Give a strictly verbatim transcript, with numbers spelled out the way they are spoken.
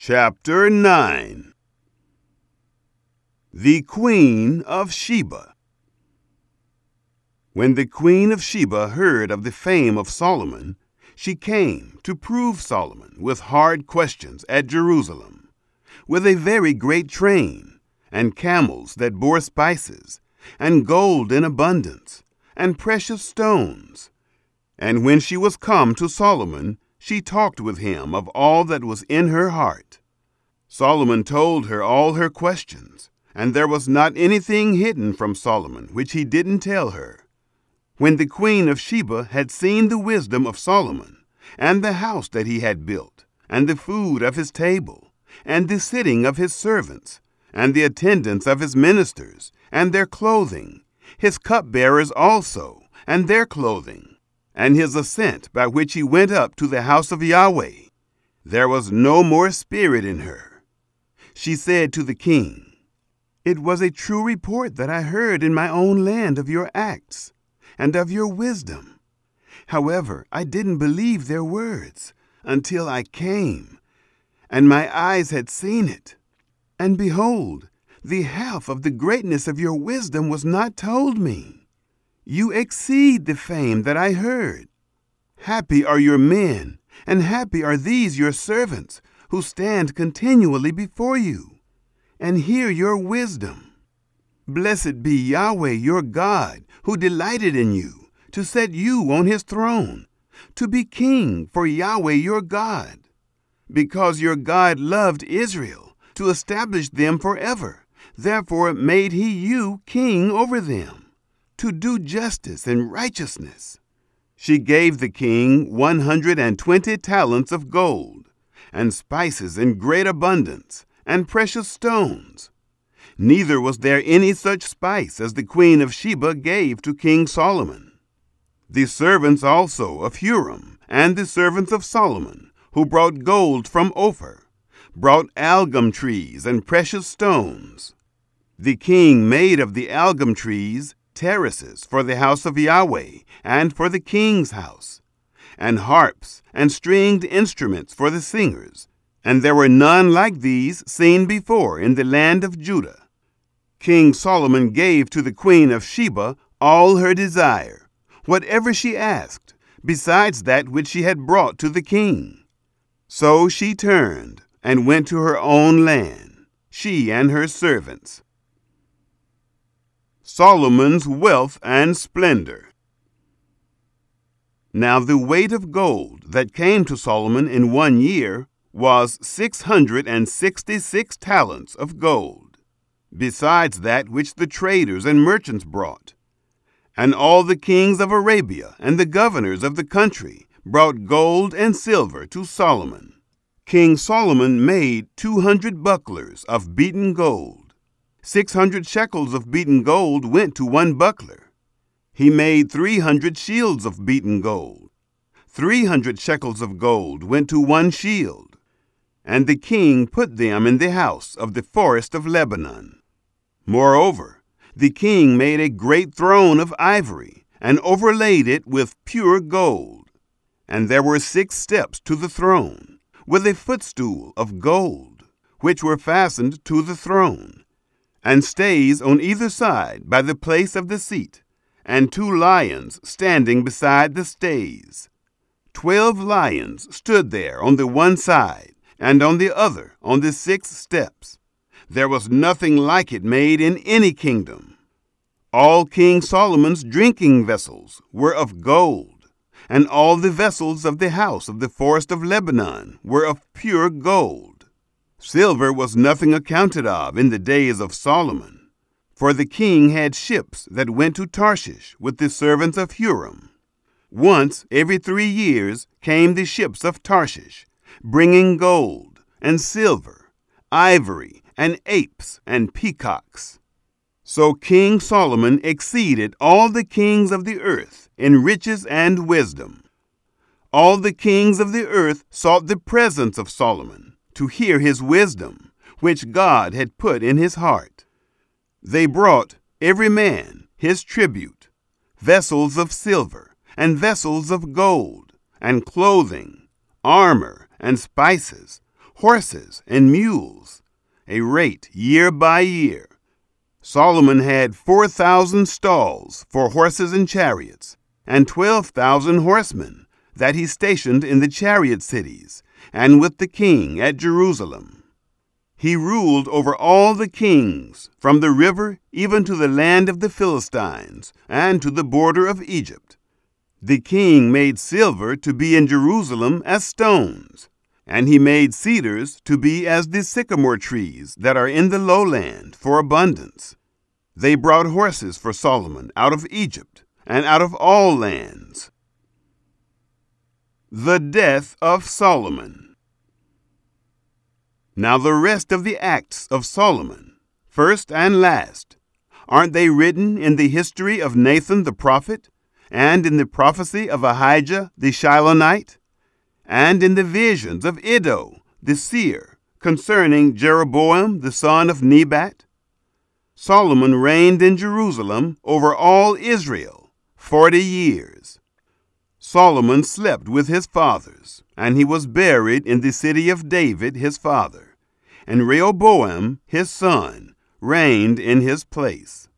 Chapter nine. The Queen of Sheba. When the Queen of Sheba heard of the fame of Solomon, she came to prove Solomon with hard questions at Jerusalem, with a very great train, and camels that bore spices, and gold in abundance, and precious stones. And when she was come to Solomon, she talked with him of all that was in her heart. Solomon told her all her questions, and there was not anything hidden from Solomon which he didn't tell her. When the Queen of Sheba had seen the wisdom of Solomon, and the house that he had built, and the food of his table, and the sitting of his servants, and the attendance of his ministers, and their clothing, his cupbearers also, and their clothing, and his ascent by which he went up to the house of Yahweh, there was no more spirit in her. She said to the king, "It was a true report that I heard in my own land of your acts, and of your wisdom. However, I didn't believe their words until I came, and my eyes had seen it. And behold, the half of the greatness of your wisdom was not told me. You exceed the fame that I heard. Happy are your men, and happy are these your servants, who stand continually before you, and hear your wisdom. Blessed be Yahweh your God, who delighted in you, to set you on his throne, to be king for Yahweh your God. Because your God loved Israel, to establish them forever, therefore made he you king over them, to do justice and righteousness." She gave the king one hundred and twenty talents of gold, and spices in great abundance, and precious stones. Neither was there any such spice as the Queen of Sheba gave to King Solomon. The servants also of Huram, and the servants of Solomon, who brought gold from Ophir, brought algum trees and precious stones. The king made of the algum trees terraces for the house of Yahweh, and for the king's house, and harps and stringed instruments for the singers, and there were none like these seen before in the land of Judah. King Solomon gave to the Queen of Sheba all her desire, whatever she asked, besides that which she had brought to the king. So she turned and went to her own land, she and her servants. Solomon's wealth and splendor. Now the weight of gold that came to Solomon in one year was six hundred and sixty-six talents of gold, besides that which the traders and merchants brought. And all the kings of Arabia and the governors of the country brought gold and silver to Solomon. King Solomon made two hundred bucklers of beaten gold. Six hundred shekels of beaten gold went to one buckler. He made three hundred shields of beaten gold. Three hundred shekels of gold went to one shield. And the king put them in the house of the forest of Lebanon. Moreover, the king made a great throne of ivory, and overlaid it with pure gold. And there were six steps to the throne, with a footstool of gold, which were fastened to the throne, and stays on either side by the place of the seat, and two lions standing beside the stays. Twelve lions stood there on the one side, and on the other on the six steps. There was nothing like it made in any kingdom. All King Solomon's drinking vessels were of gold, and all the vessels of the house of the forest of Lebanon were of pure gold. Silver was nothing accounted of in the days of Solomon, for the king had ships that went to Tarshish with the servants of Huram. Once every three years came the ships of Tarshish, bringing gold and silver, ivory, and apes and peacocks. So King Solomon exceeded all the kings of the earth in riches and wisdom. All the kings of the earth sought the presence of Solomon to hear his wisdom, which God had put in his heart. They brought every man his tribute, vessels of silver, and vessels of gold, and clothing, armor, and spices, horses and mules, a rate year by year. Solomon had four thousand stalls for horses and chariots, and twelve thousand horsemen that he stationed in the chariot cities, and with the king at Jerusalem. He ruled over all the kings, from the river even to the land of the Philistines, and to the border of Egypt. The king made silver to be in Jerusalem as stones, and he made cedars to be as the sycamore trees that are in the lowland for abundance. They brought horses for Solomon out of Egypt and out of all lands. The death of Solomon. Now the rest of the acts of Solomon, first and last, aren't they written in the history of Nathan the prophet, and in the prophecy of Ahijah the Shilonite, and in the visions of Iddo the seer concerning Jeroboam the son of Nebat? Solomon reigned in Jerusalem over all Israel forty years. Solomon slept with his fathers, and he was buried in the city of David his father, and Rehoboam his son reigned in his place.